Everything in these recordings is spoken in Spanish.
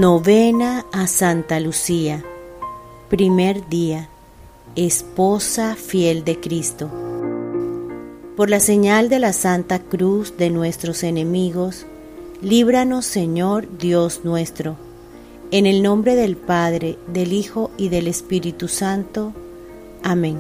Novena a Santa Lucía. Primer día. Esposa fiel de Cristo. Por la señal de la Santa Cruz de nuestros enemigos, líbranos, Señor Dios nuestro. En el nombre del Padre, del Hijo y del Espíritu Santo. Amén.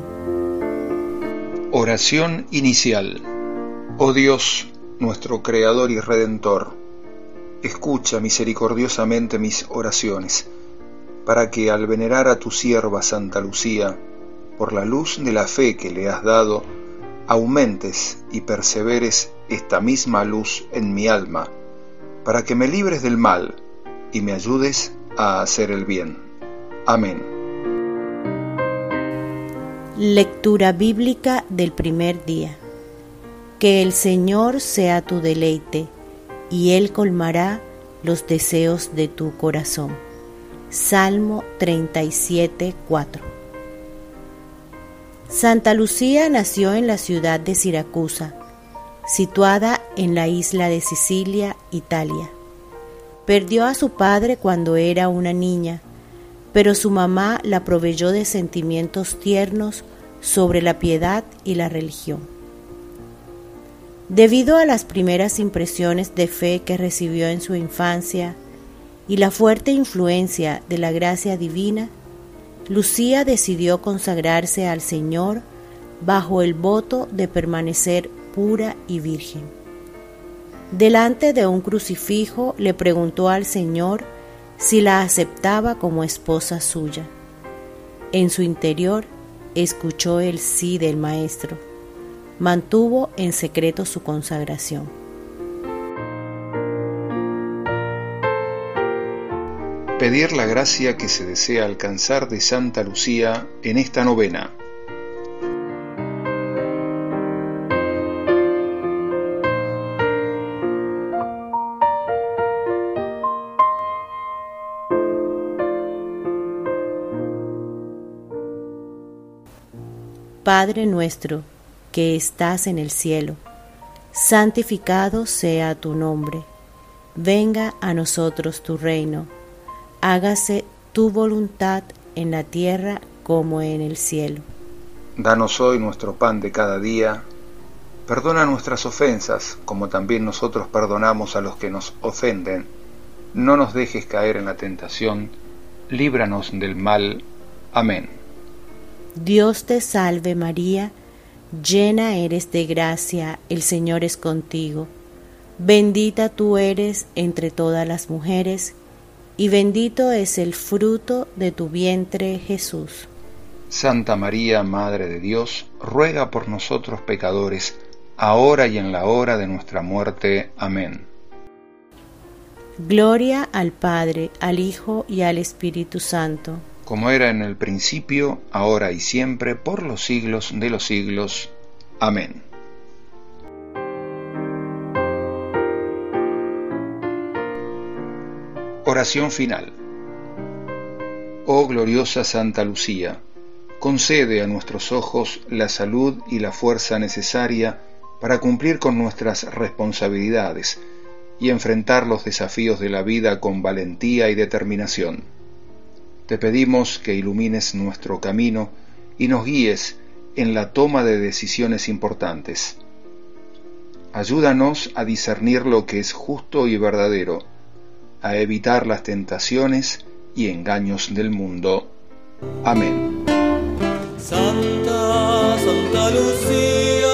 Oración inicial. Oh Dios, nuestro Creador y Redentor, escucha misericordiosamente mis oraciones, para que al venerar a tu sierva Santa Lucía, por la luz de la fe que le has dado, aumentes y perseveres esta misma luz en mi alma, para que me libres del mal y me ayudes a hacer el bien. Amén. Lectura bíblica del primer día. Que el Señor sea tu deleite, y Él colmará los deseos de tu corazón. Salmo 37:4. Santa Lucía nació en la ciudad de Siracusa, situada en la isla de Sicilia, Italia. Perdió a su padre cuando era una niña, pero su mamá la proveyó de sentimientos tiernos sobre la piedad y la religión. Debido a las primeras impresiones de fe que recibió en su infancia y la fuerte influencia de la gracia divina, Lucía decidió consagrarse al Señor bajo el voto de permanecer pura y virgen. Delante de un crucifijo le preguntó al Señor si la aceptaba como esposa suya. En su interior escuchó el sí del Maestro. Mantuvo en secreto su consagración. Pedir la gracia que se desea alcanzar de Santa Lucía en esta novena. Padre nuestro, que estás en el cielo, santificado sea tu nombre. Venga a nosotros tu reino. Hágase tu voluntad en la tierra como en el cielo. Danos hoy nuestro pan de cada día. Perdona nuestras ofensas, como también nosotros perdonamos a los que nos ofenden. No nos dejes caer en la tentación. Líbranos del mal. Amén. Dios te salve María, llena eres de gracia, el Señor es contigo. Bendita tú eres entre todas las mujeres, y bendito es el fruto de tu vientre, Jesús. Santa María, Madre de Dios, ruega por nosotros pecadores, ahora y en la hora de nuestra muerte. Amén. Gloria al Padre, al Hijo y al Espíritu Santo. Como era en el principio, ahora y siempre, por los siglos de los siglos. Amén. Oración final. Oh gloriosa Santa Lucía, concede a nuestros ojos la salud y la fuerza necesaria para cumplir con nuestras responsabilidades y enfrentar los desafíos de la vida con valentía y determinación. Te pedimos que ilumines nuestro camino y nos guíes en la toma de decisiones importantes. Ayúdanos a discernir lo que es justo y verdadero, a evitar las tentaciones y engaños del mundo. Amén. Santa, Santa Lucía,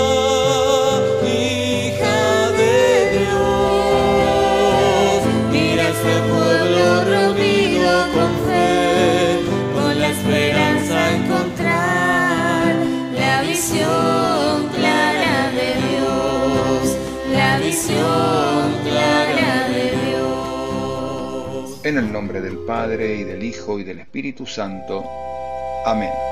hija de Dios, mira este pueblo reunido con fe, con la esperanza de encontrar la visión clara de Dios, la visión clara de Dios. En el nombre del Padre, y del Hijo, y del Espíritu Santo. Amén.